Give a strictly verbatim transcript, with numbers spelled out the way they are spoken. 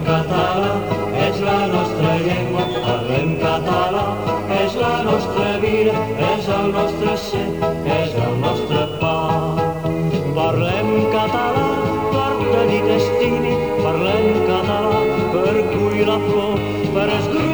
català, és la nostra llengua, parlem català, és la nostra vida, és el nostre ser, és el nostre pa. Parlem català per tenir destini, parlem català per cuir la flor, per esgruixir